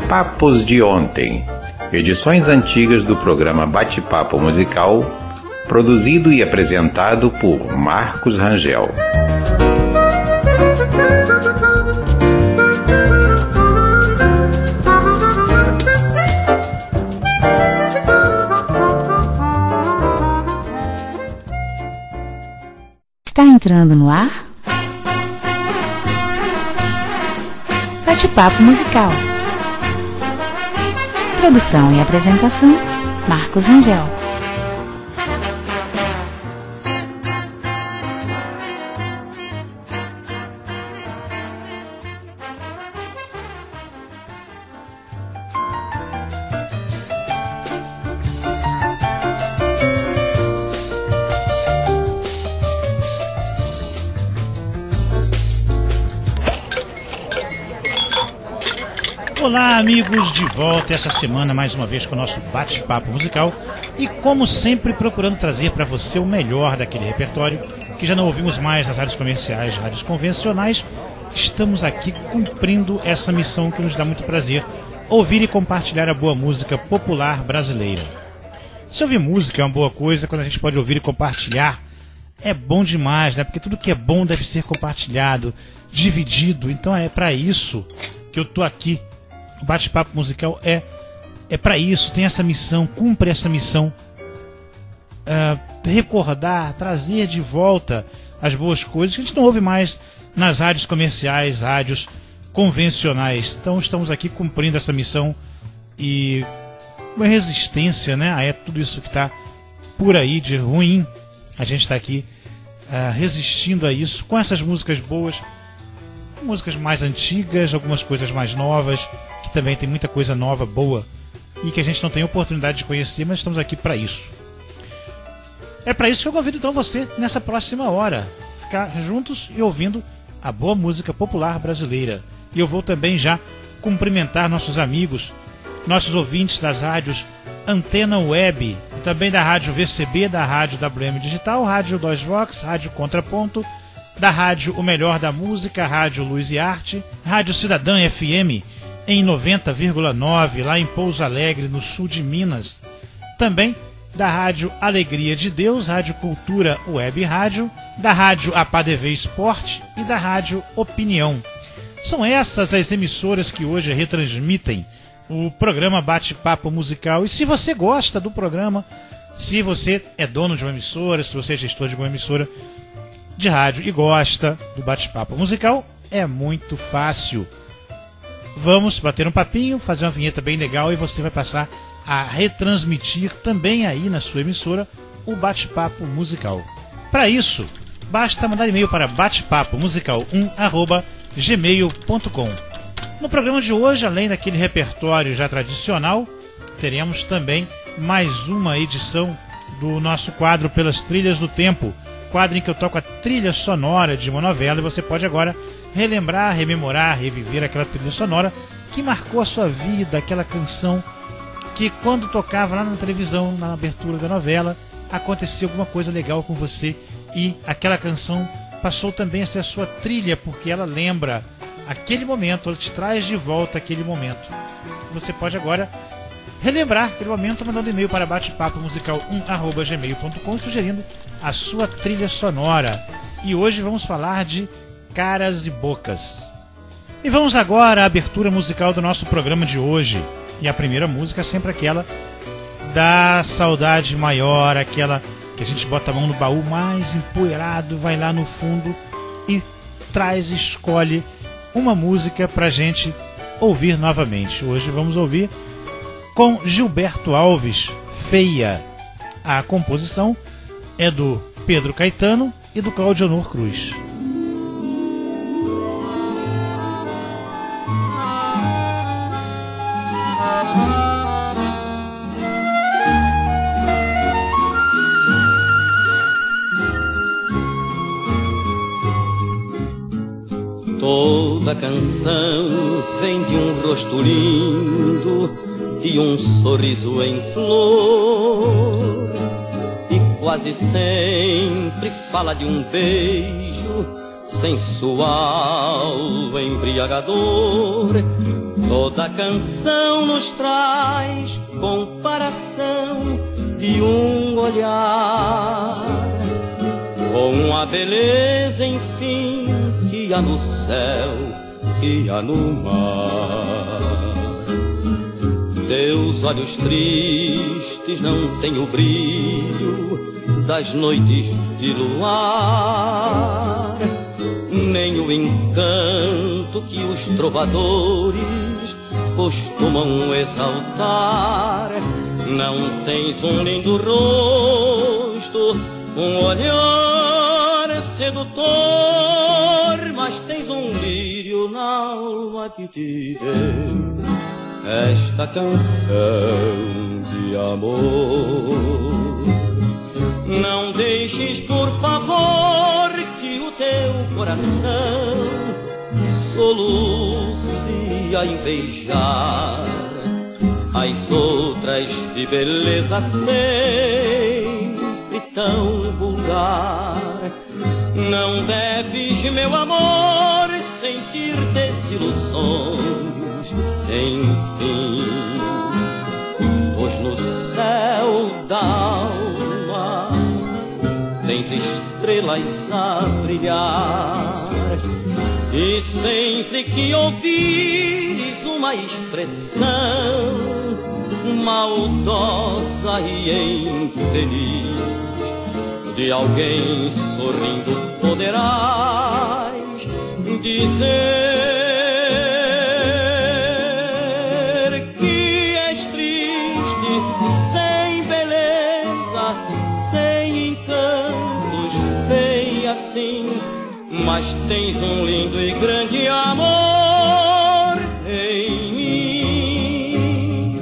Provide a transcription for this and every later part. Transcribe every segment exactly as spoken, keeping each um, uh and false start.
Papos de Ontem, edições antigas do programa Bate-Papo Musical, produzido e apresentado por Marcos Rangel. Está entrando no ar? Bate-Papo Musical. Produção e apresentação, Marcos Rangel. Olá, amigos, de volta essa semana mais uma vez com o nosso bate-papo musical e, como sempre, procurando trazer para você o melhor daquele repertório que já não ouvimos mais nas rádios comerciais, rádios convencionais. Estamos aqui cumprindo essa missão que nos dá muito prazer, ouvir e compartilhar a boa música popular brasileira. Se ouvir música é uma boa coisa, quando a gente pode ouvir e compartilhar, é bom demais, né? Porque tudo que é bom deve ser compartilhado, dividido. Então é para isso que eu tô aqui. O bate-papo musical é, é para isso, tem essa missão, cumpre essa missão, uh, recordar, trazer de volta as boas coisas que a gente não ouve mais nas rádios comerciais, rádios convencionais. Então estamos aqui cumprindo essa missão e uma resistência, né, a é tudo isso que está por aí de ruim. A gente está aqui uh, resistindo a isso com essas músicas boas, músicas mais antigas, algumas coisas mais novas, que também tem muita coisa nova, boa, e que a gente não tem oportunidade de conhecer, mas estamos aqui para isso. É para isso que eu convido então você, nessa próxima hora, ficar juntos e ouvindo a boa música popular brasileira. E eu vou também já cumprimentar nossos amigos, nossos ouvintes das rádios Antena Web, também da rádio V C B, da rádio W M Digital, rádio Dois Vox, rádio Contraponto, da rádio O Melhor da Música, rádio Luz e Arte, rádio Cidadã F M, em noventa vírgula nove, lá em Pouso Alegre, no sul de Minas. Também da Rádio Alegria de Deus, Rádio Cultura Web Rádio, da Rádio A P A D V Esporte e da Rádio Opinião. São essas as emissoras que hoje retransmitem o programa Bate-Papo Musical. E se você gosta do programa, se você é dono de uma emissora, se você é gestor de uma emissora de rádio e gosta do Bate-Papo Musical, é muito fácil. Vamos bater um papinho, fazer uma vinheta bem legal e você vai passar a retransmitir também aí na sua emissora o Bate-Papo Musical. Para isso, basta mandar e-mail para batepapo musical um arroba gmail ponto com. No programa de hoje, além daquele repertório já tradicional, teremos também mais uma edição do nosso quadro Pelas Trilhas do Tempo, quadro em que eu toco a trilha sonora de uma novela e você pode agora relembrar, rememorar, reviver aquela trilha sonora que marcou a sua vida, aquela canção que quando tocava lá na televisão, na abertura da novela, acontecia alguma coisa legal com você e aquela canção passou também a ser a sua trilha, porque ela lembra aquele momento, ela te traz de volta aquele momento. Você pode agora relembrar aquele momento mandando e-mail para batepapo musical um arroba gmail ponto com sugerindo a sua trilha sonora. E hoje vamos falar de Caras e Bocas. E vamos agora à abertura musical do nosso programa de hoje. E a primeira música é sempre aquela da saudade maior, aquela que a gente bota a mão no baú mais empoeirado, vai lá no fundo e traz, escolhe uma música pra gente ouvir novamente. Hoje vamos ouvir com Gilberto Alves, Feia. A composição é do Pedro Caetano e do Claudionor Cruz. Toda canção vem de um rosto lindo, de um sorriso em flor, e quase sempre fala de um beijo sensual, embriagador. Toda canção nos traz comparação de um olhar com a beleza, enfim, que há no céu, que há no mar. Teus olhos tristes não têm o brilho das noites de luar, nem o encanto que os trovadores costumam exaltar. Não tens um lindo rosto, um olhar sedutor, mas tens um lírio na alma que te deu esta canção de amor. Não deixes, por favor, que o teu coração soluce a invejar as outras de beleza sempre tão vulgar. Não deves, meu amor, sentir desilusões, enfim, pois no céu da alma tens estrelas a brilhar. E sempre que ouvires uma expressão maldosa e infeliz de alguém sorrindo, poderás dizer que és triste, sem beleza, sem encantos, feia assim, mas tens um lindo e grande amor em mim.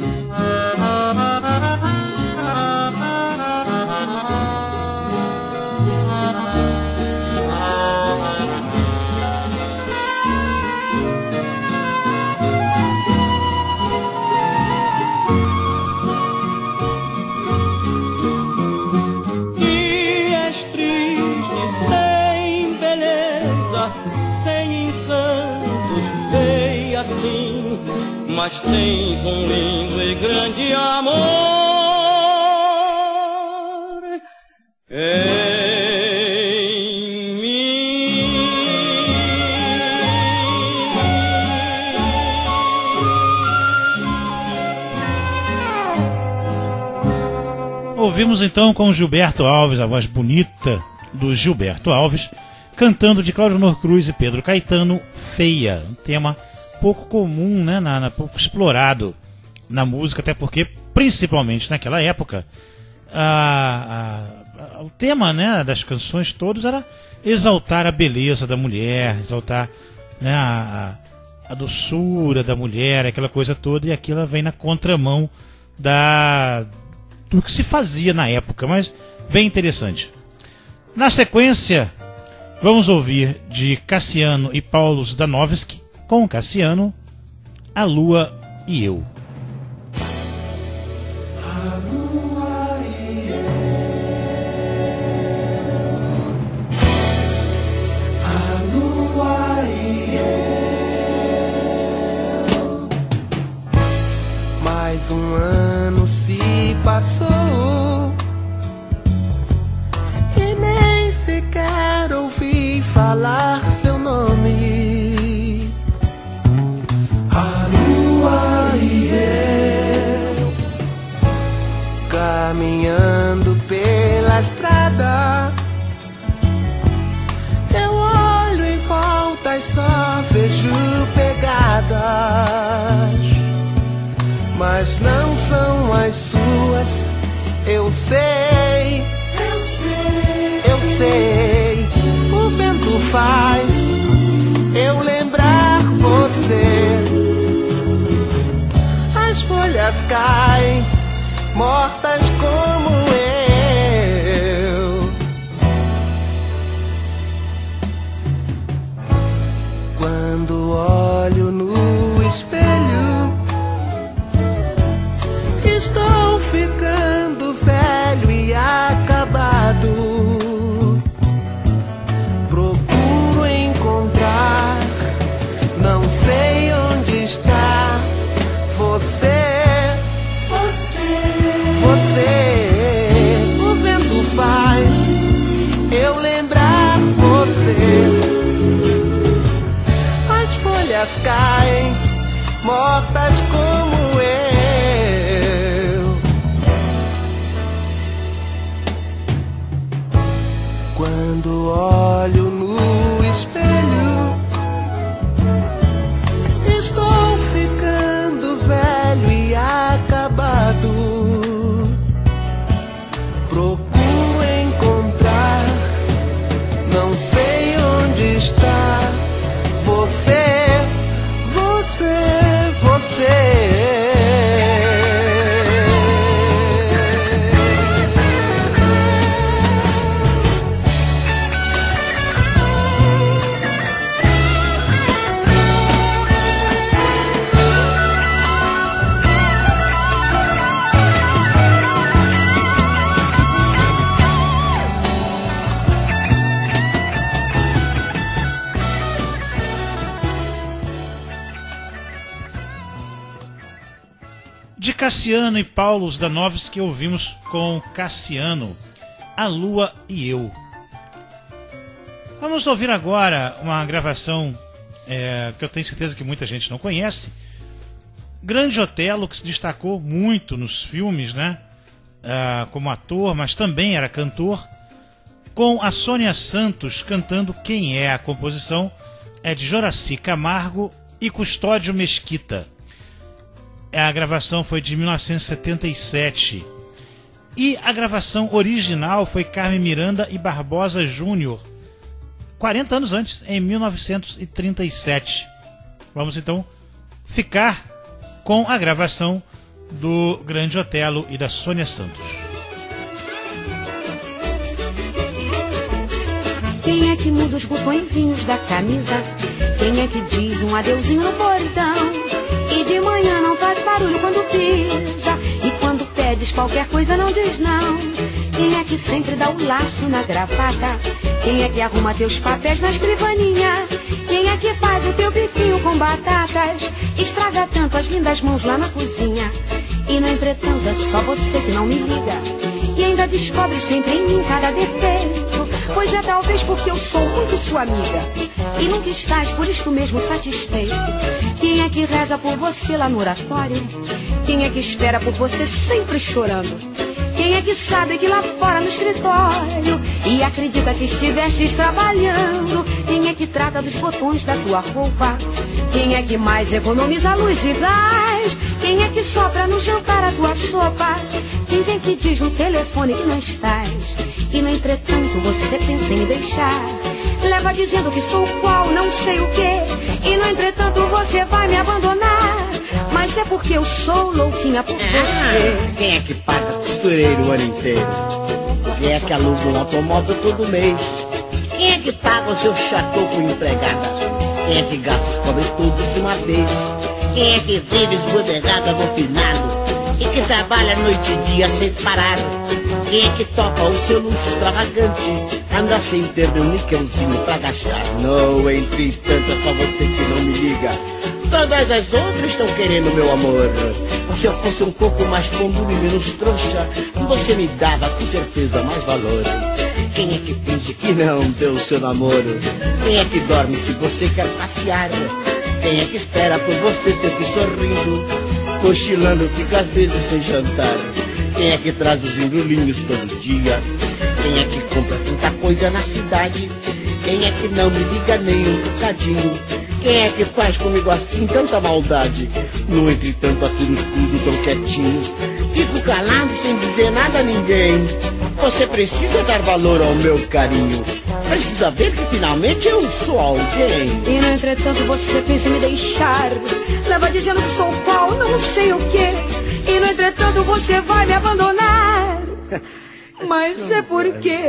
Que és triste, sem beleza, sem encantos, feia assim, mas tens um lindo e grande amor em mim. Ouvimos então com Gilberto Alves, a voz bonita do Gilberto Alves, cantando de Claudionor Cruz e Pedro Caetano, Feia, um tema pouco comum, né, na, na, pouco explorado na música, até porque, principalmente naquela época, a, a, a, o tema, né, das canções todos era exaltar a beleza da mulher, exaltar, né, a, a, a doçura da mulher, aquela coisa toda, e aquilo vem na contramão da, do que se fazia na época, mas bem interessante. Na sequência, vamos ouvir de Cassiano e Paulo Zdanovski, com Cassiano, A Lua e Eu. A lua e eu, a lua e eu. Mais um ano se passou e nem sequer ouvi falar seu nome. Caminhando pela estrada, eu olho em volta e só vejo pegadas, mas não são as suas. Eu sei, eu sei, eu sei. O vento faz eu lembrar você. As folhas caem mortas como eu. Quando olho no espelho, estou ficando velho e acabado. Procuro em folhas caem, mortas como eu. Quando olho no espelho, estou ficando velho e acabado. Procuro encontrar, não sei onde está você, você, você. De Cassiano e Paulo Zdanovski, ouvimos com Cassiano, A Lua e Eu. Vamos ouvir agora uma gravação é, que eu tenho certeza que muita gente não conhece. Grande Otelo, que se destacou muito nos filmes, né? Ah, como ator, mas também era cantor, com a Sônia Santos cantando Quem É. A composição é de Joraci Camargo e Custódio Mesquita. A gravação foi de mil novecentos e setenta e sete. E a gravação original foi Carmen Miranda e Barbosa Júnior, quarenta anos antes, em mil novecentos e trinta e sete. Vamos então ficar com a gravação do Grande Otelo e da Sônia Santos. Quem é que muda os botõezinhos da camisa? Quem é que diz um adeuzinho no portão? E de manhã não faz barulho quando pisa, e quando pedes qualquer coisa não diz não. Quem é que sempre dá o laço na gravata? Quem é que arruma teus papéis na escrivaninha? Quem é que faz o teu bifinho com batatas? Estraga tanto as lindas mãos lá na cozinha. E no entretanto é só você que não me liga, e ainda descobre sempre em mim cada defeito. Pois é talvez porque eu sou muito sua amiga e nunca estás por isto mesmo satisfeito. Quem é que reza por você lá no oratório? Quem é que espera por você sempre chorando? Quem é que sabe que lá fora no escritório e acredita que estivestes trabalhando? Quem é que trata dos botões da tua roupa? Quem é que mais economiza luz e gás? Quem é que sopra no jantar a tua sopa? Quem tem que diz no telefone que não estás? E no entretanto você pensa em me deixar, leva dizendo que sou qual, não sei o quê. E no entretanto você vai me abandonar, mas é porque eu sou louquinha por você. Ah, quem é que paga costureiro o ano inteiro? Quem é que aluga um automóvel todo mês? Quem é que paga o seu chateau com empregada? Quem é que gasta os pobres todos de uma vez? Quem é que vive esbodegada no finado e que trabalha noite e dia sem parar? Quem é que topa o seu luxo extravagante, anda sem ter um níquelzinho pra gastar? No entretanto, é só você que não me liga, todas as outras estão querendo meu amor. Se eu fosse um pouco mais ponduro e menos trouxa, você me dava com certeza mais valor. Quem é que finge que não deu o seu namoro? Quem é que dorme se você quer passear? Quem é que espera por você sempre sorrindo, cochilando, fica às vezes sem jantar? Quem é que traz os embrulhinhos todo dia? Quem é que compra tanta coisa na cidade? Quem é que não me liga nem um bocadinho? Quem é que faz comigo assim tanta maldade? No entretanto, aturo tudo tão quietinho, fico calado sem dizer nada a ninguém. Você precisa dar valor ao meu carinho, precisa ver que finalmente eu sou alguém. E no entretanto você pensa em me deixar, leva dizendo que sou qual, não sei o quê. E no entretanto você vai me abandonar, mas é porque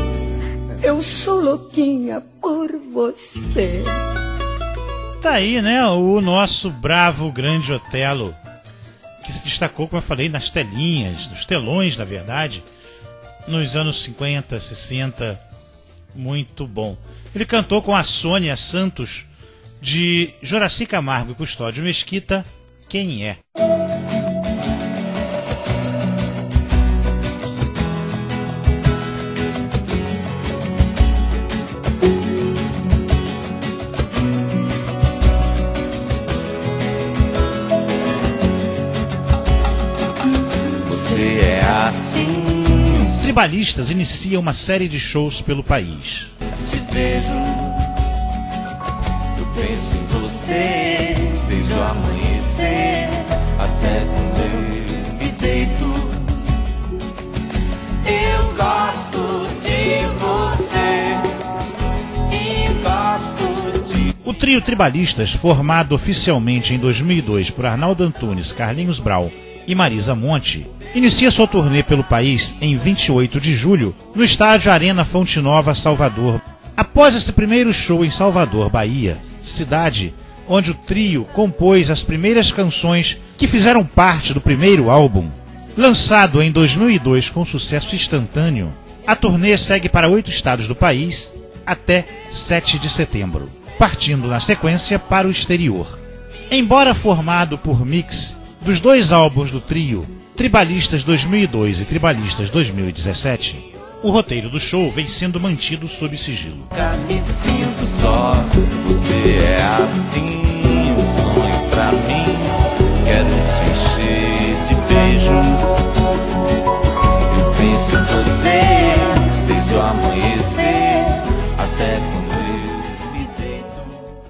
eu sou louquinha por você. Tá aí, né, o nosso bravo Grande Otelo, que se destacou, como eu falei, nas telinhas, nos telões, na verdade, nos anos cinquenta, sessenta, muito bom. Ele cantou com a Sônia Santos, de Joraci Camargo e Custódio Mesquita, Quem É. Tribalistas inicia uma série de shows pelo país. Te vejo, eu penso em você, desde o amanhecer até quando eu me deito. Eu gosto de você e gosto de... O trio Tribalistas, formado oficialmente em dois mil e dois por Arnaldo Antunes, Carlinhos Brau e Marisa Monte, inicia sua turnê pelo país em vinte e oito de julho, no estádio Arena Fonte Nova, Salvador. Após esse primeiro show em Salvador, Bahia, cidade onde o trio compôs as primeiras canções que fizeram parte do primeiro álbum, lançado em dois mil e dois com sucesso instantâneo, a turnê segue para oito estados do país até sete de setembro, partindo na sequência para o exterior. Embora formado por mix dos dois álbuns do trio, Tribalistas dois mil e dois e Tribalistas dois mil e dezessete, o roteiro do show vem sendo mantido sob sigilo. Me sinto só, você é assim, um sonho pra mim. Quero te encher de beijos. Eu penso em você, desde o amanhecer até quando eu me deito.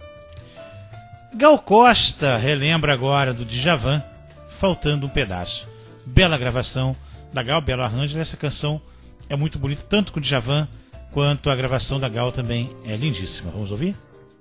Gal Costa relembra agora do Djavan, Faltando um Pedaço. Bela gravação da Gal, belo arranjo. Essa canção é muito bonita, tanto com o Djavan quanto a gravação da Gal também é lindíssima. Vamos ouvir?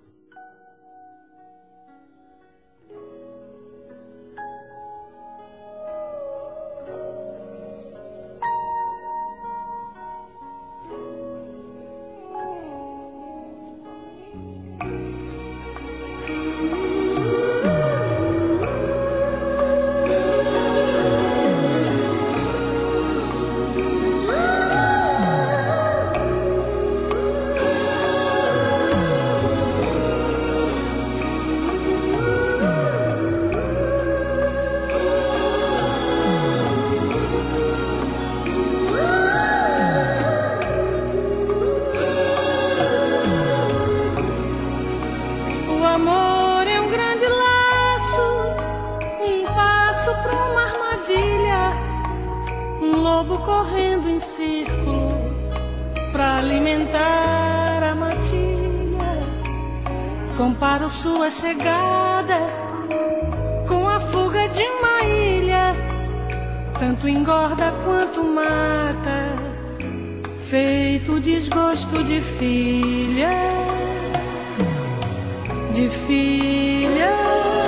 lobo correndo em círculo pra alimentar a matilha. Comparo sua chegada com a fuga de uma ilha. Tanto engorda quanto mata, feito desgosto de filha, de filha.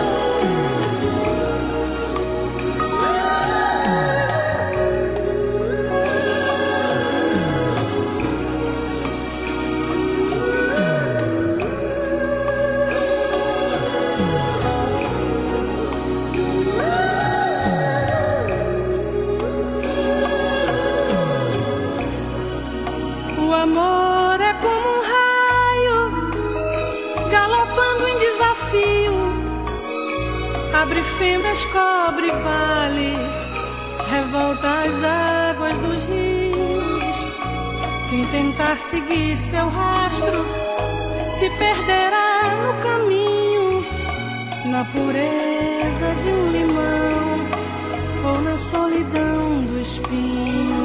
O amor é como um raio galopando em desafio, abre fendas, cobre vales, revolta as águas dos rios. Quem tentar seguir seu rastro se perderá no caminho, na pureza de um limão ou na solidão do espinho.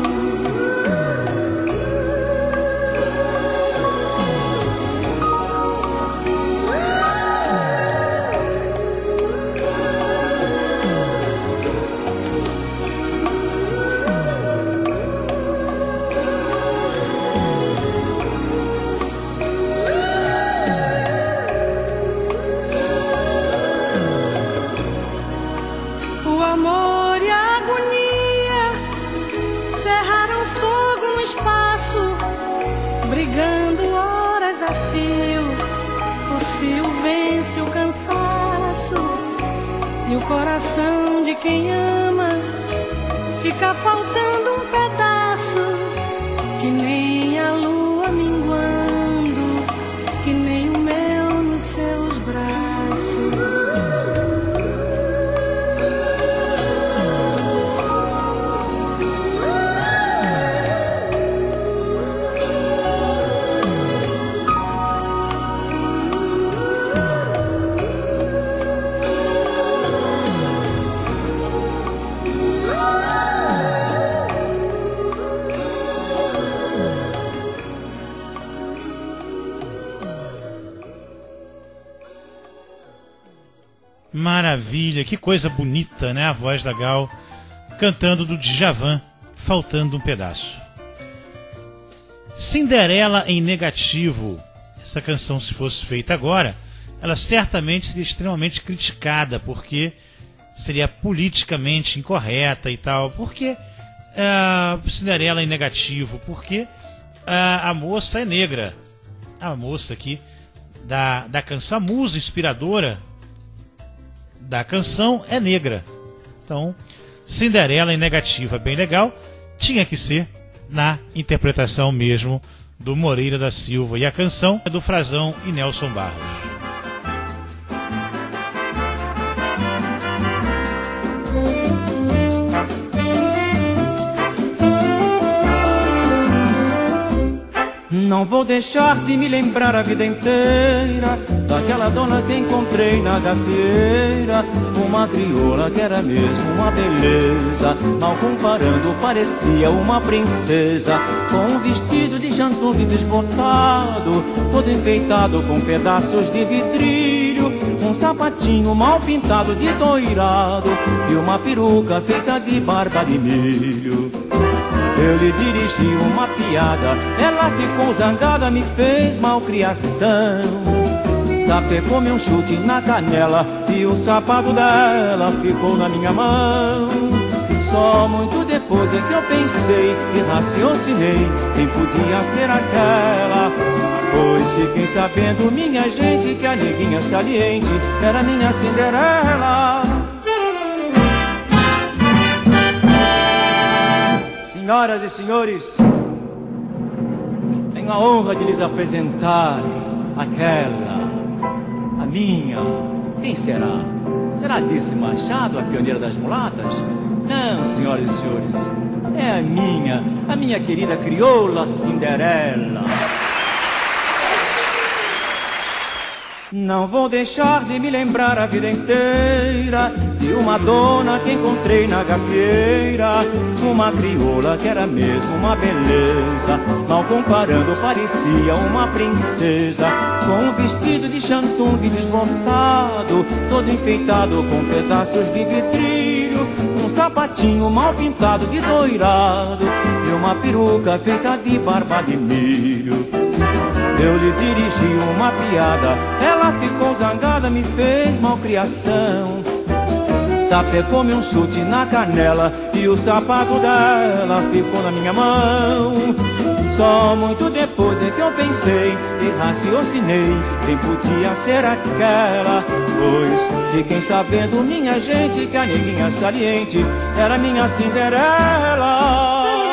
O amor e a agonia cerraram fogo no espaço, brigando horas a fio. O cio vence o cansaço e o coração de quem ama fica faltando um pedaço, que nem a lua minguando, que nem o mel nos seus braços. Maravilha, que coisa bonita, né? A voz da Gal cantando do Djavan, faltando um pedaço. Cinderela em Negativo. Essa canção, se fosse feita agora, ela certamente seria extremamente criticada, porque seria politicamente incorreta e tal. Porque uh, Cinderela em Negativo? Porque uh, a moça é negra. A moça aqui da, da canção, a musa inspiradora da canção é negra. Então, Cinderela em Negativa, bem legal. Tinha que ser na interpretação mesmo do Moreira da Silva. E a canção é do Frazão e Nelson Barros. Não vou deixar de me lembrar a vida inteira daquela dona que encontrei na gafieira, uma crioula que era mesmo uma beleza, mal comparando parecia uma princesa, com um vestido de jantugue desbotado, todo enfeitado com pedaços de vidrilho, um sapatinho mal pintado de doirado e uma peruca feita de barba de milho. Eu lhe dirigi uma piada, ela ficou zangada, me fez malcriação. Sapecou-me um chute na canela e o sapato dela ficou na minha mão. Só muito depois é que eu pensei e raciocinei quem podia ser aquela. Pois fiquem sabendo, minha gente, que a neguinha saliente era minha Cinderela. Senhoras e senhores, tenho a honra de lhes apresentar aquela, a minha. Quem será? Será Dirce Machado, a pioneira das mulatas? Não, senhoras e senhores, é a minha, a minha querida crioula Cinderela. Não vou deixar de me lembrar a vida inteira de uma dona que encontrei na gafieira, uma crioula que era mesmo uma beleza, mal comparando parecia uma princesa, com um vestido de chantungue desbotado, todo enfeitado com pedaços de vidrilho, um sapatinho mal pintado de doirado e uma peruca feita de barba de milho. Eu lhe dirigi uma piada, ela ficou zangada, me fez malcriação. Sapecou-me um chute na canela e o sapato dela ficou na minha mão. Só muito depois é que eu pensei e raciocinei quem podia ser aquela. Pois fiquem sabendo, minha gente, que a neguinha saliente era minha Cinderela.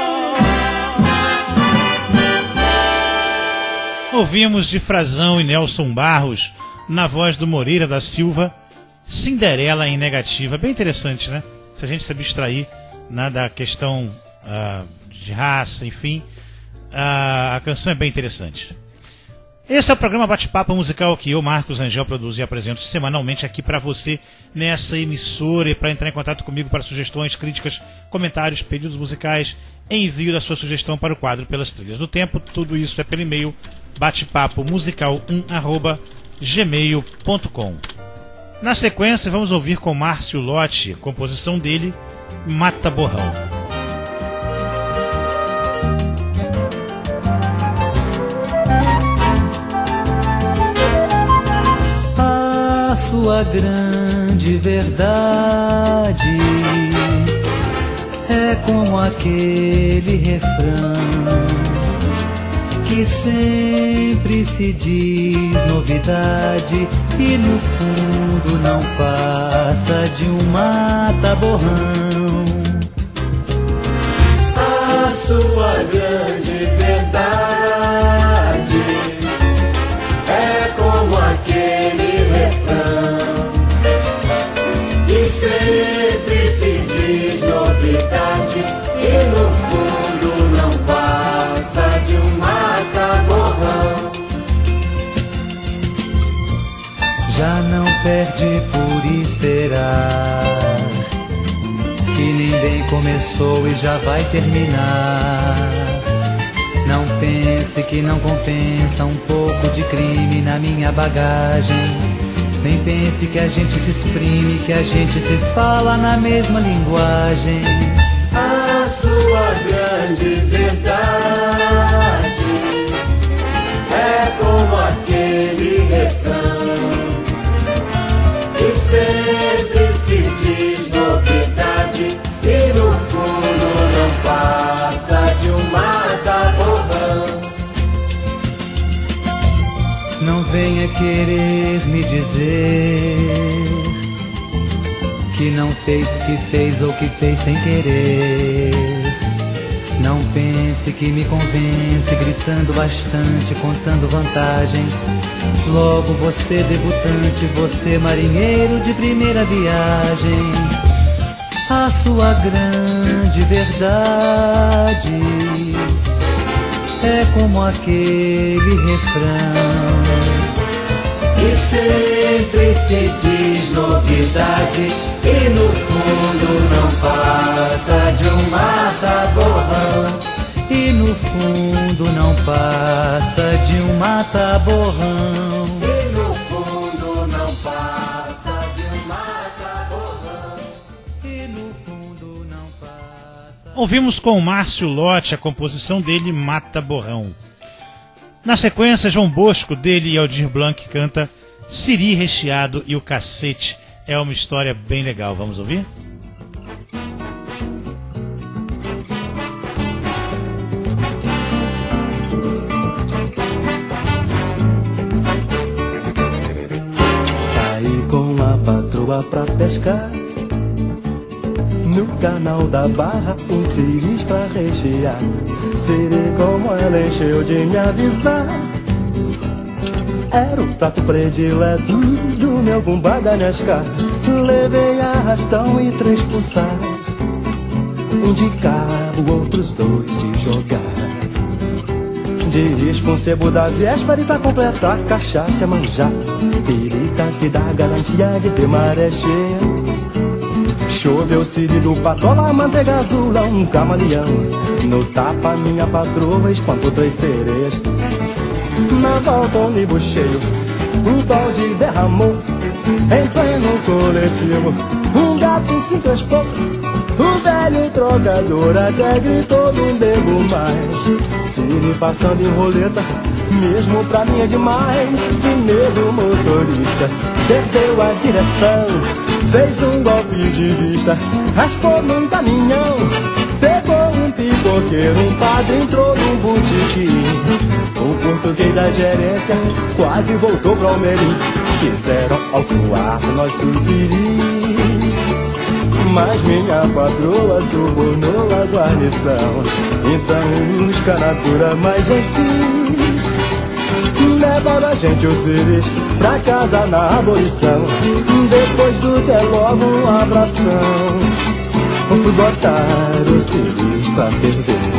Ouvimos de Frazão e Nelson Barros, na voz do Moreira da Silva, Cinderela em Negativa. Bem interessante, né? Se a gente se abstrair, né, da questão uh, de raça, enfim, uh, a canção é bem interessante. Esse é o programa Bate-Papo Musical que eu, Marcos Angel, produzo e apresento semanalmente aqui para você nessa emissora. E para entrar em contato comigo para sugestões, críticas, comentários, pedidos musicais, envio da sua sugestão para o quadro Pelas Trilhas do Tempo. Tudo isso é pelo e-mail batepapo musical um arroba gmail ponto com. Na sequência, vamos ouvir com Márcio Lotti, composição dele, Mata Borrão. A sua grande verdade é como aquele refrão que sempre se diz novidade e no fundo não passa de um mata-borrão. A sua grande verdade é como aquele refrão que sempre se diz novidade e no fundo não passa de um mata-borrão. Já não perde por esperar, que nem bem começou e já vai terminar. Não pense que não compensa um pouco de crime na minha bagagem. Nem pense que a gente se exprime, que a gente se fala na mesma linguagem. A sua grande verdade é como aquele refrão que sempre se diz novidade e no fundo não passa de um mata-borrão. Não venha querer me dizer que não fez o que fez ou que fez sem querer. Não pense que me convence gritando bastante, contando vantagem. Logo você debutante, você marinheiro de primeira viagem. A sua grande verdade é como aquele refrão que sempre se diz novidade e no fundo não passa de um mata-borrão. E no fundo não passa de um mata-borrão. E no fundo não passa de um mata-borrão. E no fundo não passa. Ouvimos com o Márcio Lotti a composição dele, Mata-Borrão. Na sequência, João Bosco, dele e Aldir Blanc, canta Siri Recheado e o Cacete. É uma história bem legal, vamos ouvir? Saí com a patroa pra pescar no canal da Barra, um siris pra rechear. Serei como ela encheu de me avisar. Era o prato predileto do meu bumbá da Nescau. Levei arrastão e três pulsares, um de cabo, outros dois de jogar. De risco um sebo da véspera e pra completar cachaça manjar. Pirita que dá garantia de ter maré cheia. Choveu siri do patola, manteiga azul, um camaleão. No tapa minha patroa espantou três sereias. Na volta ônibus cheio, o balde derramou. Em pleno coletivo, um gato se encrespou. O velho trocador até gritou, não bebo mais. Siri passando em roleta, mesmo pra mim é demais. De medo o motorista perdeu a direção, fez um golpe de vista, raspou num caminhão. Pegou um pipoqueiro, um padre entrou num botequim. O português da gerência quase voltou pro Almerim. Quiseram autuar nossos siris, mas minha patroa subornou a guarnição. Então os canatura mais gentis levaram a gente os siris pra casa na abolição. Depois do que é logo um abração, fui botar os siris pra ferver.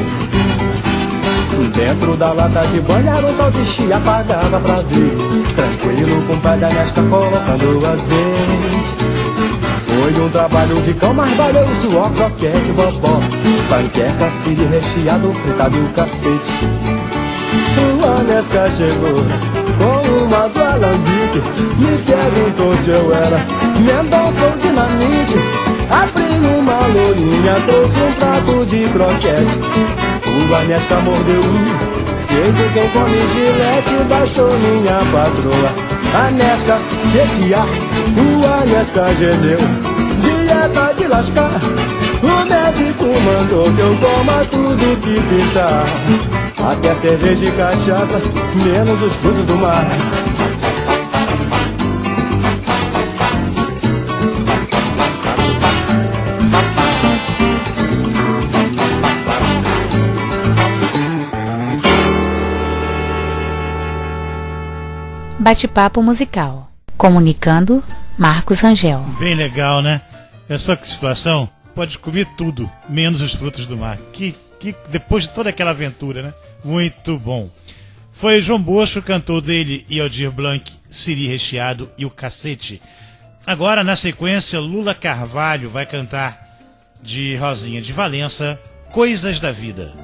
Dentro da lata de banho era um tal de chia, apagava pra ver. Tranquilo, compadre, a Nesca colocando azeite. Foi um trabalho de cão, mas valeu o suor, croquete, bobó, panqueca, siri recheado, fritado e o cacete. A Nesca chegou com uma do alambique, me perguntou se eu era Mendonça ou Dinamite. Abri uma lourinha, trouxe um prato de croquete. O Anesca mordeu um, feito quem come gilete, baixou minha patroa. Anesca, que que há? O Anesca gemeu, dieta de lascar. O médico mandou que eu coma tudo que pintar, até cerveja e cachaça, menos os frutos do mar. Bate-papo musical. Comunicando, Marcos Rangel. Bem legal, né? É só que situação. Pode comer tudo, menos os frutos do mar. Que, que depois de toda aquela aventura, né? Muito bom. Foi João Bosco, cantor dele, e Aldir Blanc, Siri Recheado e o Cacete. Agora, na sequência, Lula Carvalho vai cantar de Rosinha de Valença, Coisas da Vida.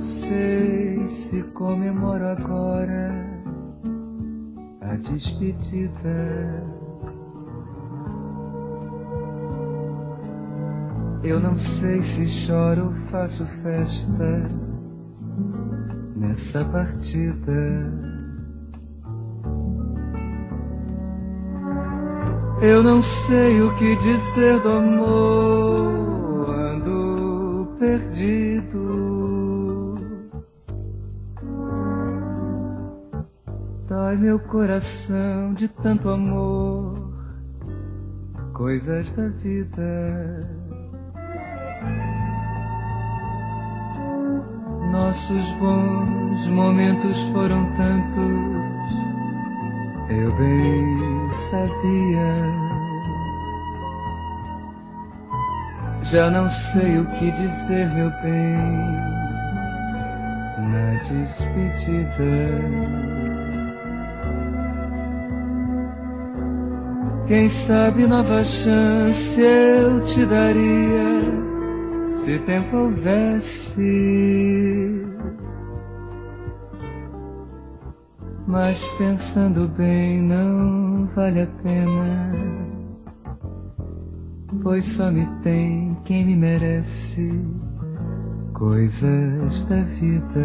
sei se comemoro agora a despedida. Eu não sei se choro ou faço festa nessa partida. Eu não sei o que dizer do amor, ando perdido. Dói meu coração de tanto amor, coisas da vida. Nossos bons momentos foram tantos, eu bem sabia. Já não sei o que dizer, meu bem, na despedida. Quem sabe nova chance eu te daria, se tempo houvesse. Mas pensando bem não vale a pena, pois só me tem quem me merece, coisas da vida.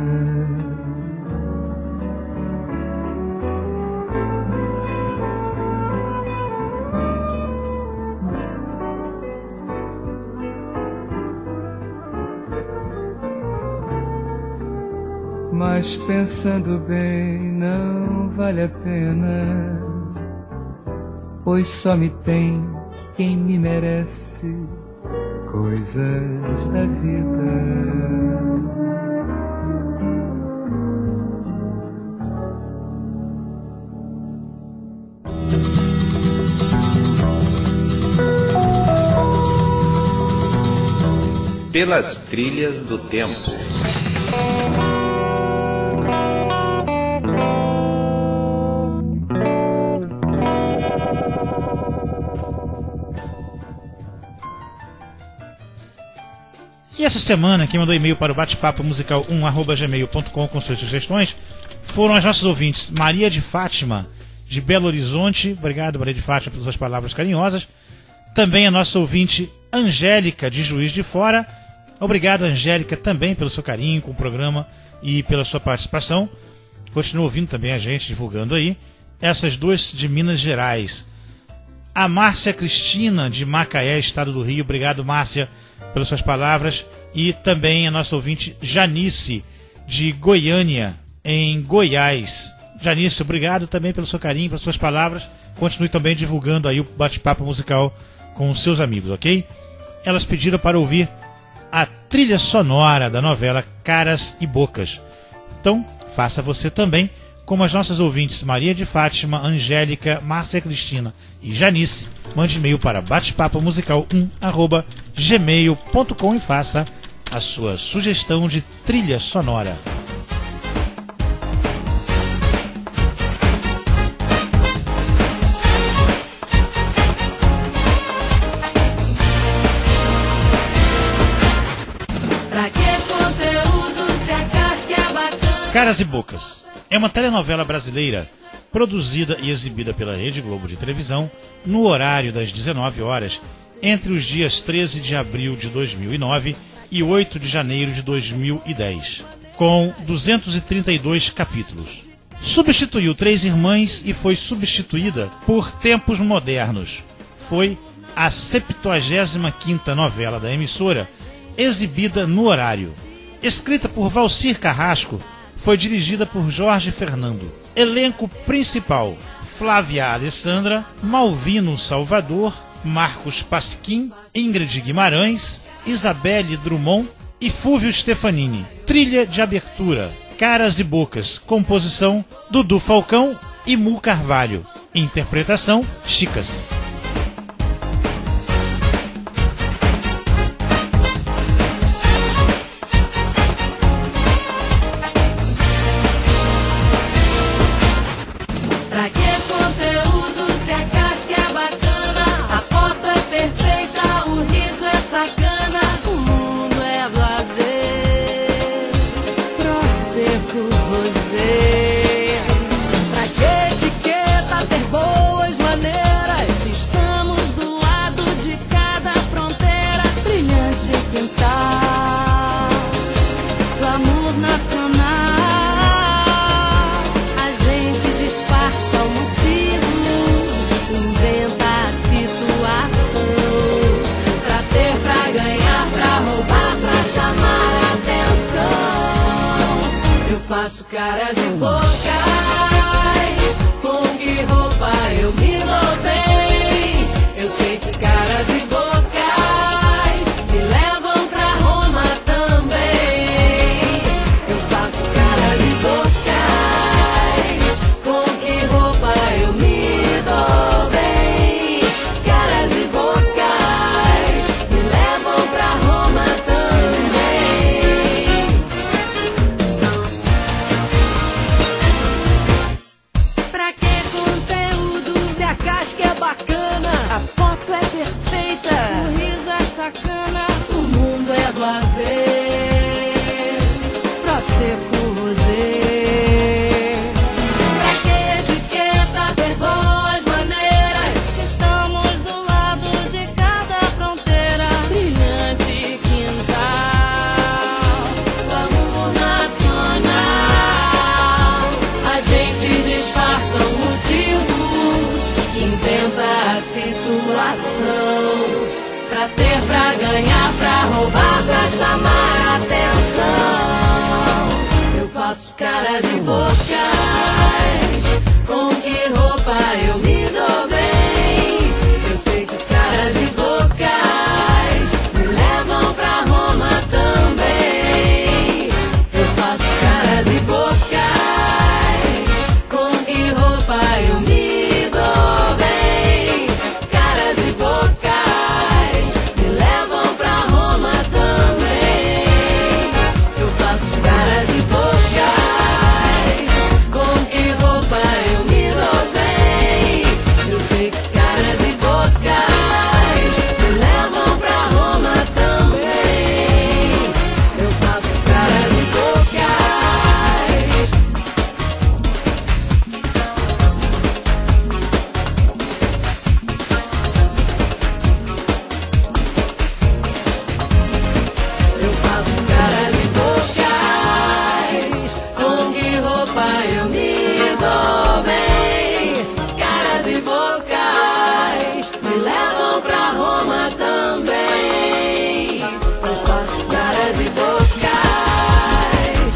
Mas pensando bem não vale a pena, pois só me tem quem me merece, coisas da vida. Pelas trilhas do tempo. E essa semana, quem mandou e-mail para o batepapo musical um arroba gmail ponto com com suas sugestões foram as nossas ouvintes Maria de Fátima, de Belo Horizonte. Obrigado, Maria de Fátima, pelas suas palavras carinhosas. Também a nossa ouvinte Angélica, de Juiz de Fora. Obrigado, Angélica, também pelo seu carinho com o programa e pela sua participação. Continua ouvindo também a gente, divulgando aí. Essas duas de Minas Gerais. A Márcia Cristina, de Macaé, estado do Rio. Obrigado, Márcia, pelas suas palavras. E também a nossa ouvinte Janice, de Goiânia, em Goiás. Janice, obrigado também pelo seu carinho, pelas suas palavras. Continue também divulgando aí o bate-papo musical com os seus amigos, ok? Elas pediram para ouvir a trilha sonora da novela Caras e Bocas. Então, faça você também, como as nossas ouvintes Maria de Fátima, Angélica, Márcia Cristina e Janice. Mande e-mail para batepapo musical um arroba gmail ponto com e faça a sua sugestão de trilha sonora. Pra que conteúdo se a casca é bacana? Caras e Bocas é uma telenovela brasileira produzida e exibida pela Rede Globo de televisão no horário das dezenove horas, entre os dias treze de abril de dois mil e nove e oito de janeiro de dois mil e dez, com duzentos e trinta e dois capítulos. Substituiu Três Irmãs e foi substituída por Tempos Modernos. Foi a septuagésima quinta novela da emissora exibida no horário. Escrita por Valcir Carrasco, foi dirigida por Jorge Fernando. Elenco principal: Flávia Alessandra, Malvino Salvador, Marcos Pasquim, Ingrid Guimarães, Isabelle Drummond e Fúvio Stefanini. Trilha de abertura: Caras e Bocas. Composição: Dudu Falcão e Mu Carvalho. Interpretação: Chicas. Pra que conteúdo se a casca é bacana? A foto é perfeita, o riso é sacana, o mundo é blazer. faço caras e bocas, com que roupa eu me dou bem. Eu sei que caras e bocas me levam pra Roma também. Eu faço caras e bocas, com que roupa eu me dou bem. Caras e bocas me levam pra Roma também. Pra que conteúdo se a casca é bacana? A foto é perfeita, o riso é sacana, o mundo é blazer, Prosecco rosé. Pra que etiqueta ter boas maneiras, se estamos do lado de cada fronteira? Brilhante quintal, glamour nacional. A gente disfarça o motivo, inventa a situação, pra ter, pra ganhar, pra roubar, pra chamar a atenção. Eu faço caras e bocas, com que roupa eu me dou bem. Eu sei que caras e bocas me levam pra Roma também. Eu faço caras e bocas, com que roupa eu me dou bem. Caras e bocas me levam pra Roma também. Eu faço caras e bocas, com que roupa eu me dou bem. Eu sei que caras e bocas me levam pra Roma também. Eu faço caras e bocas. Eu faço caras e bocas, com que roupa eu me dou bem. Caras e bocas me levam pra Roma também. Eu faço caras e bocas.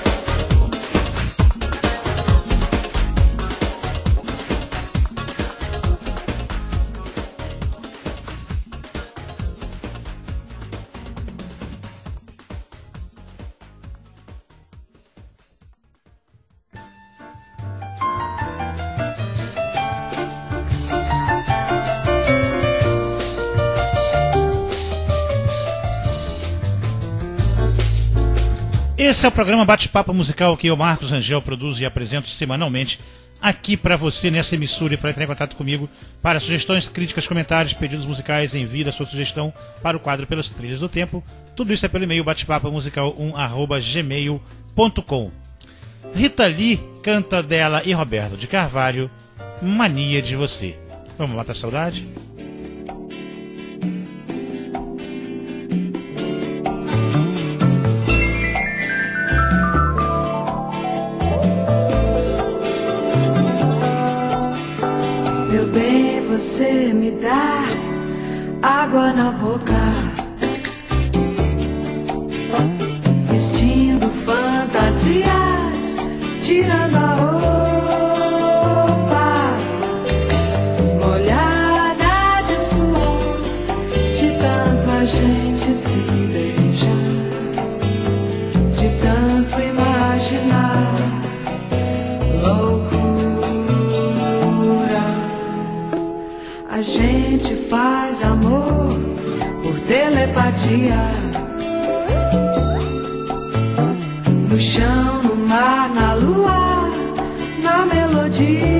Esse é o programa Bate-Papo Musical que eu, Marcos Rangel, produzo e apresento semanalmente aqui pra você nessa emissora. E para entrar em contato comigo para sugestões, críticas, comentários, pedidos musicais, envie a sua sugestão para o quadro Pelas Trilhas do Tempo. Tudo isso é pelo e-mail batepapo musical um arroba gmail ponto com. Rita Lee canta dela e Roberto de Carvalho, Mania de Você. Vamos matar a saudade? Meu bem, você me dá água na boca, vestindo fantasias, tirando a roupa, molhada de suor, de tanto a gente se beijar, de tanto imaginar loucuras. A gente faz amor por telepatia, no chão, no mar, na lua, na melodia.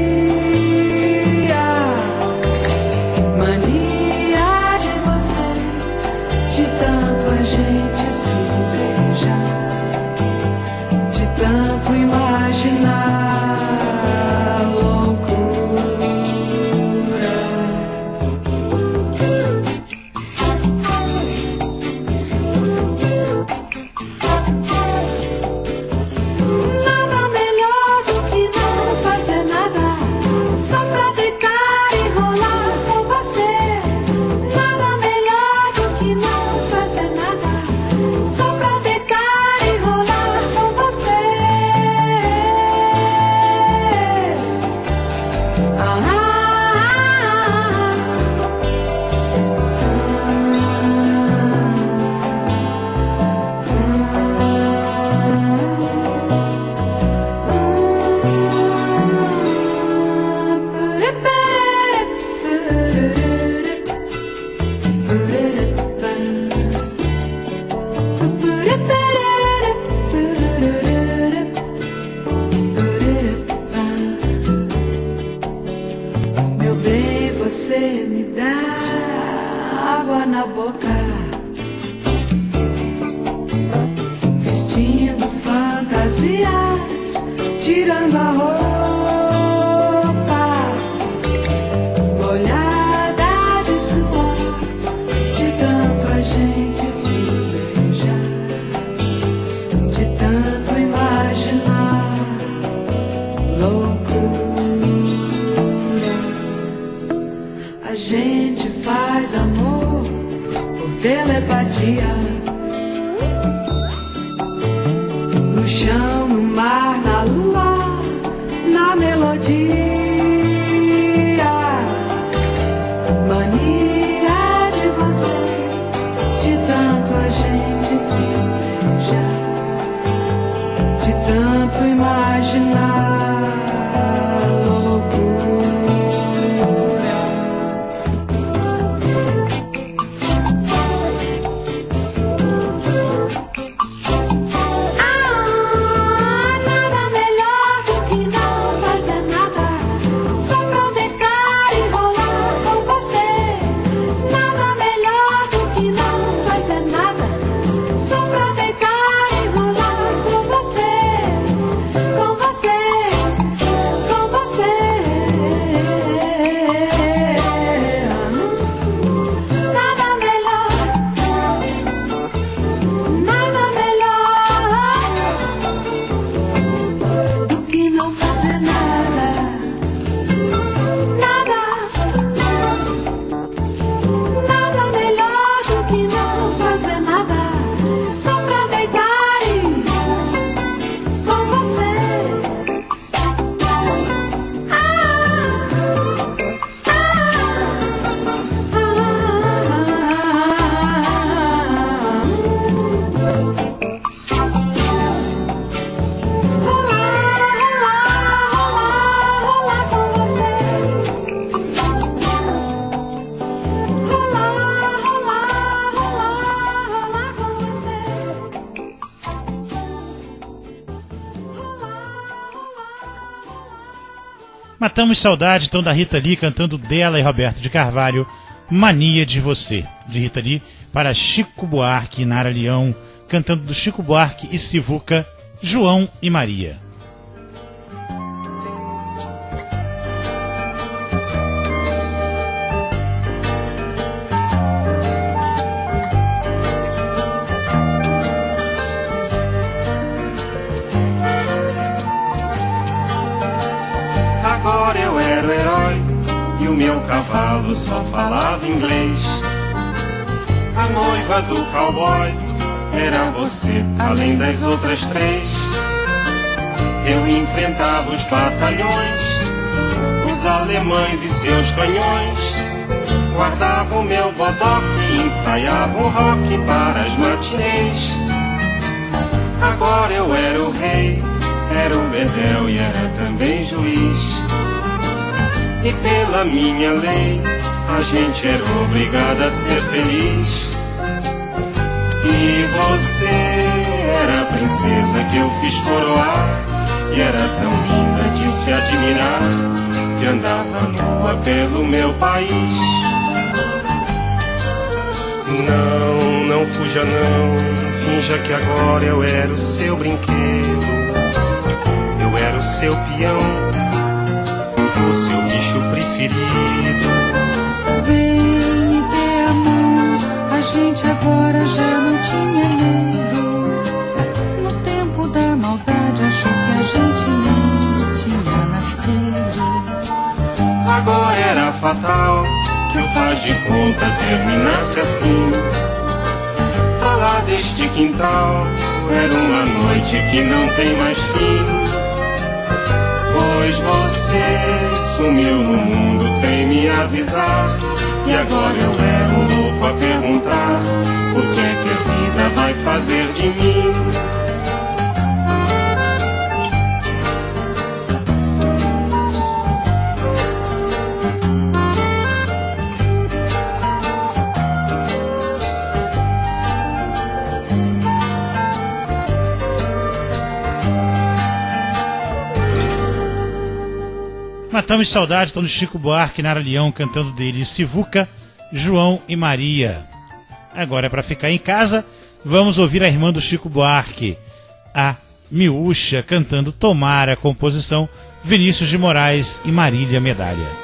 Mania de você, de tanto a gente se beijar, de tanto imaginar nada melhor do que não fazer nada. tirando a roupa, molhada de suor, de tanto a gente se beijar, de tanto imaginar loucuras. A gente faz amor por telepatia, no chão, no mar, na lua, na melodia. Mania de você, de tanto a gente se beijar, de tanto imaginar loucuras. Matamos saudade então da Rita Lee cantando dela e Roberto de Carvalho, Mania de Você, de Rita Lee para Chico Buarque e Nara Leão, cantando do Chico Buarque e Sivuca, João e Maria. Agora eu era o herói e o meu cavalo só falava inglês. A noiva do cowboy era você, além das outras três. Eu enfrentava os batalhões, os alemães e seus canhões. Guardava o meu bodoque e ensaiava o rock para as matinês. Agora eu era o rei, era o bedel e era também juiz. E pela minha lei, a gente era obrigada a ser feliz. E você era a princesa que eu fiz coroar, e era tão linda de se admirar, que andava nua pelo meu país. Não, não fuja não, finja que agora eu era o seu brinquedo. Eu era o seu peão, o seu bicho preferido. Vem me dê a mão, a gente agora já não tinha medo. No tempo da maldade achou que a gente nem tinha nascido. Agora era fatal que o faz de conta terminasse assim. Pra lá deste quintal era uma noite que não tem mais fim. Pois você sumiu no mundo sem me avisar, e agora eu era um louco a perguntar o que é que a vida vai fazer de mim. Matamos saudade então do Chico Buarque e Nara Leão cantando dele Sivuca, João e Maria. Agora, para ficar em casa, vamos ouvir a irmã do Chico Buarque, a Miúcha cantando Tomara, composição Vinícius de Moraes e Marília Medalha.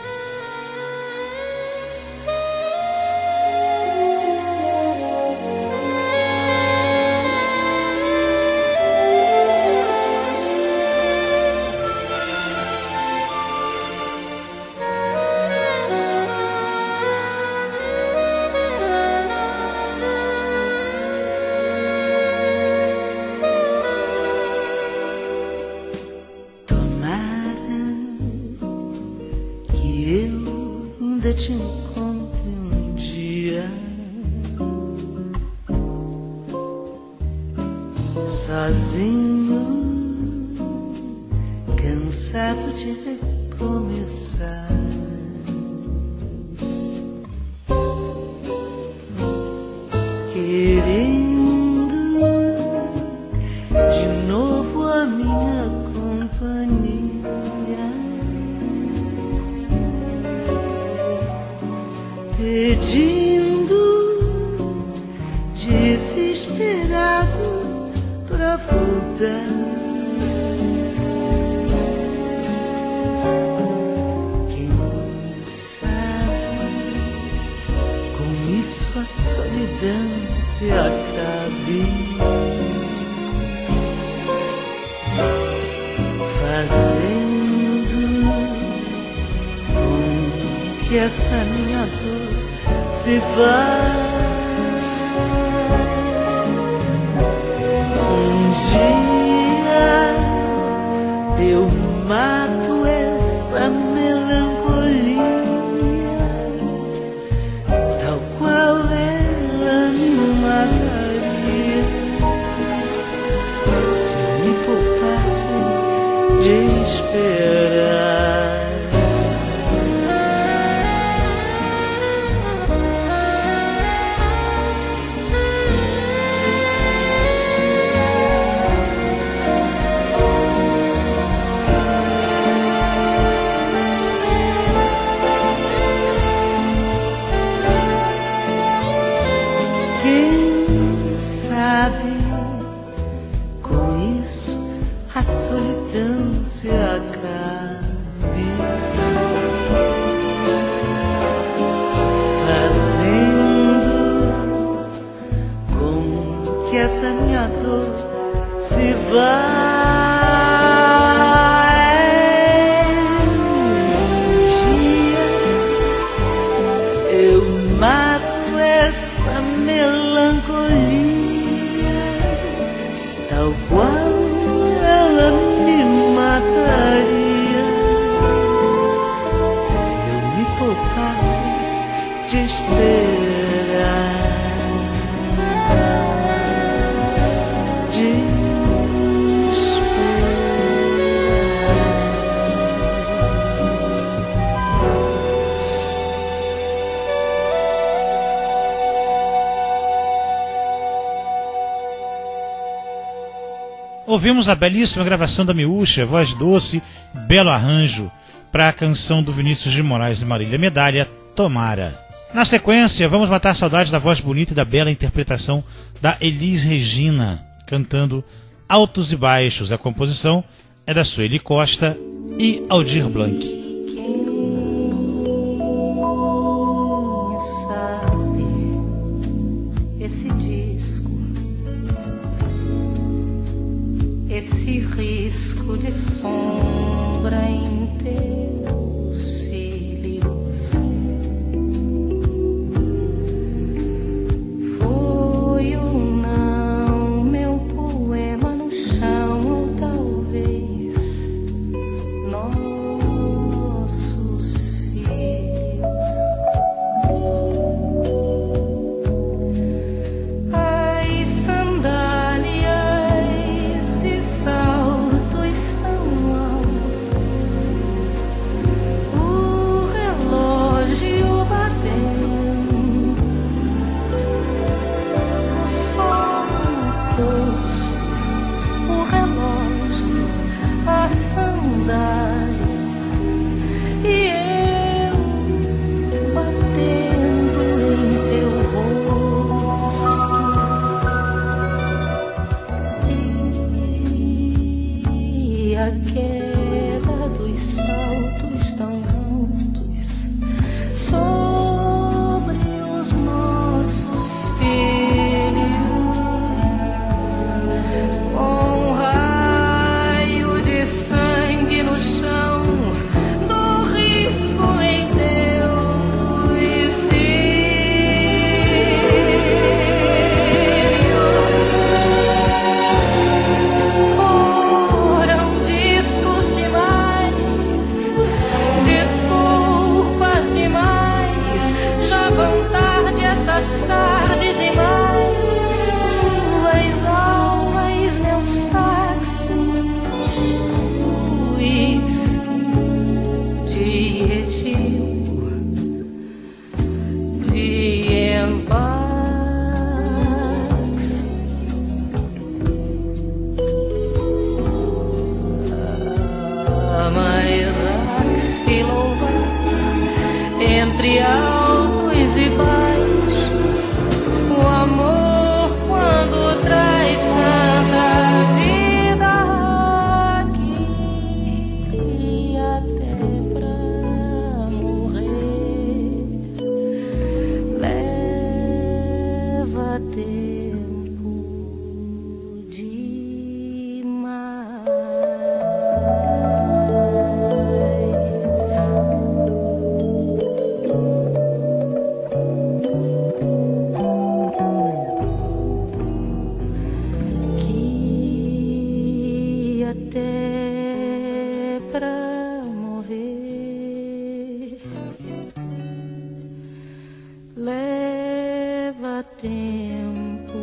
Te encontre um dia sozinho, cansado de recomeçar, querendo de novo a minha companhia. Pedindo, desesperado pra voltar. Quem sabe com isso a solidão se acabe, fazendo com que essa minha dor se vai. Um dia eu mato essa melancolia, tal qual ela me mataria, se eu me poupasse de esperar. Se acabe, fazendo com que essa minha dor se vá. Um dia eu mato essa melancolia, tal qual ela me mataria, se eu me poupasse de esperar, de esperar. Ouvimos a belíssima gravação da Miúcha, voz doce, belo arranjo, para a canção do Vinícius de Moraes e Marília Medalha, Tomara. Na sequência, vamos matar a saudade da voz bonita e da bela interpretação da Elis Regina, cantando Altos e Baixos. A composição é da Sueli Costa e Aldir Blanc. Esse risco de sombra em teus cílios foi ou não meu poema no chão, ou talvez nossos filhos. As sandálias de saltos tão altos tempo demais. Que até pra morrer leva tempo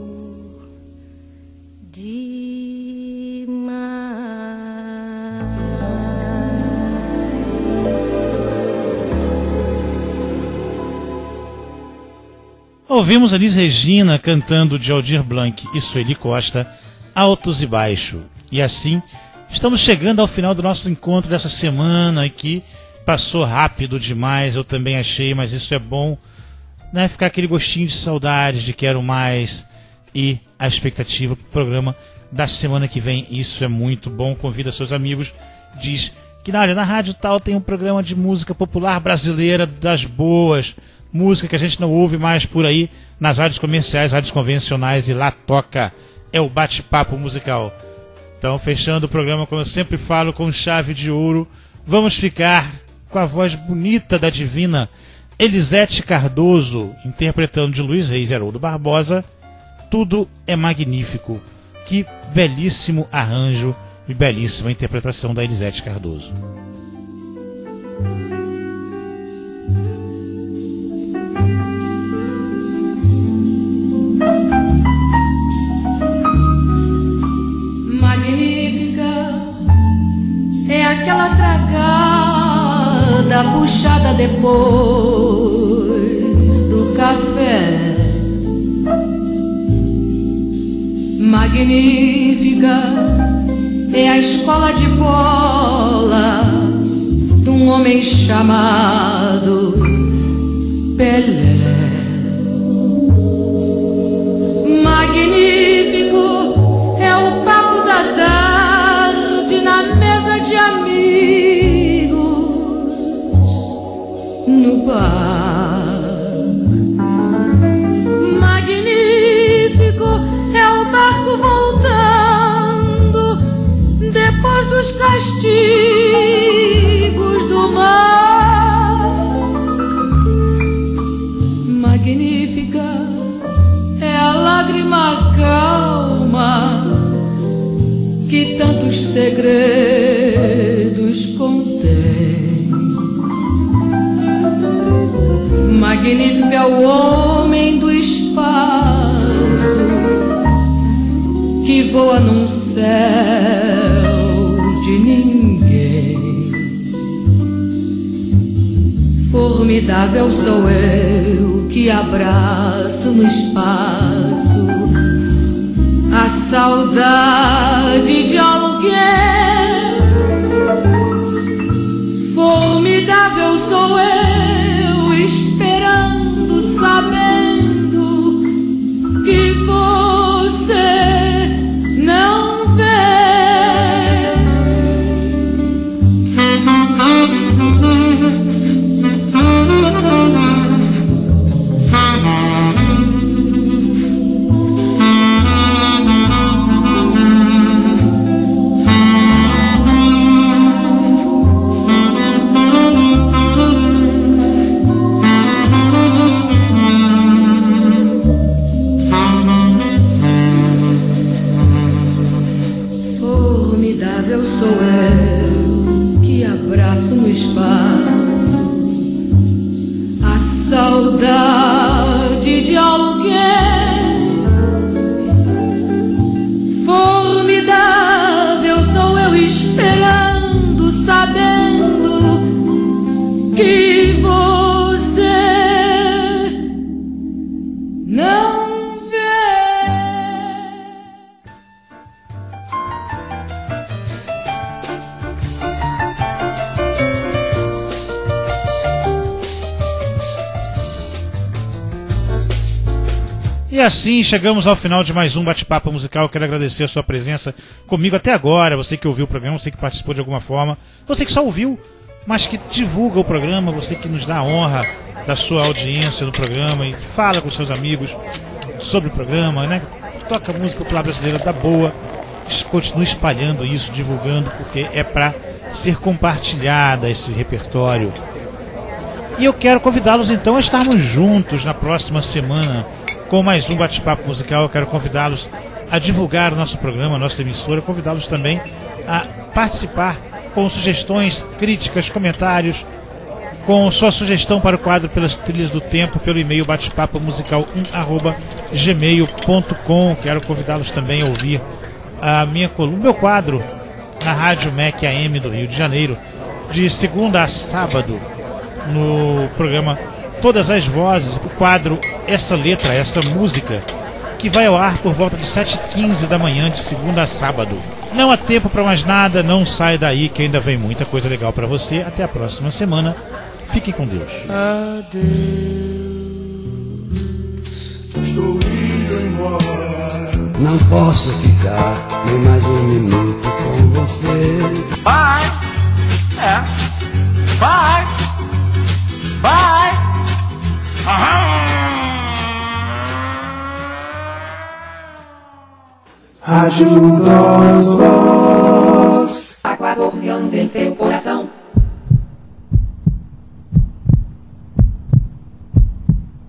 Ouvimos Elis Regina cantando de Aldir Blanc e Sueli Costa, Altos e Baixo. E assim, estamos chegando ao final do nosso encontro dessa semana, que passou rápido demais, eu também achei, mas isso é bom, né? Ficar aquele gostinho de saudade, de quero mais, e a expectativa para o programa da semana que vem. Isso é muito bom. Convida seus amigos, diz que na, na rádio tal tem um programa de música popular brasileira das boas, música que a gente não ouve mais por aí nas rádios comerciais, rádios convencionais, e lá toca. É o bate-papo musical. Então, fechando o programa, como eu sempre falo, com chave de ouro, vamos ficar com a voz bonita da divina Elisete Cardoso, interpretando de Luiz Reis e Haroldo Barbosa, Tudo é Magnífico. Que belíssimo arranjo e belíssima interpretação da Elisete Cardoso. Magnífica é aquela tragada puxada depois do café. Magnífica é a escola de bola de um homem chamado Pelé. Magnífico é o papo da tarde na mesa de amigos no bar. Magnífico é o barco voltando depois dos castigos do mar. Magnífica é a lágrima calma que tantos segredos contém. Magnífico é o homem do espaço que voa num céu de ninguém. Formidável sou eu que abraço no espaço a saudade de alguém. Formidável sou eu esperando, sabendo que você não vê. Formidável sou eu que abraço no espaço a saudade de alguém. Formidável sou eu esperando, sabendo que você não E assim chegamos ao final de mais um bate-papo musical. Quero agradecer a sua presença comigo até agora. Você que ouviu o programa, você que participou de alguma forma, você que só ouviu, mas que divulga o programa, você que nos dá a honra da sua audiência no programa e fala com seus amigos. sobre o programa, né? Toca música popular brasileira da boa, continue espalhando isso, divulgando, porque é para ser compartilhada esse repertório. E eu quero convidá-los então a estarmos juntos na próxima semana com mais um bate-papo musical. Eu quero convidá-los a divulgar o nosso programa, a nossa emissora, convidá-los também a participar com sugestões, críticas, comentários, com sua sugestão para o quadro Pelas Trilhas do Tempo, pelo e-mail bate-papo musical um arroba gmail ponto com. Quero convidá-los também a ouvir a minha coluna, meu quadro na Rádio M E C A M do Rio de Janeiro, de segunda a sábado, no programa Todas as Vozes, o quadro Essa Letra, Essa Música, que vai ao ar por volta de sete e quinze da manhã, de segunda a sábado. Não há tempo para mais nada, não sai daí que ainda vem muita coisa legal para você. Até a próxima semana. Fique com Deus. Adeus, estou indo embora. Não posso ficar nem mais um minuto com você. Bye! É. Bye! Bye! Aham! Rádio Nós Voz. Há quatorze anos em seu coração.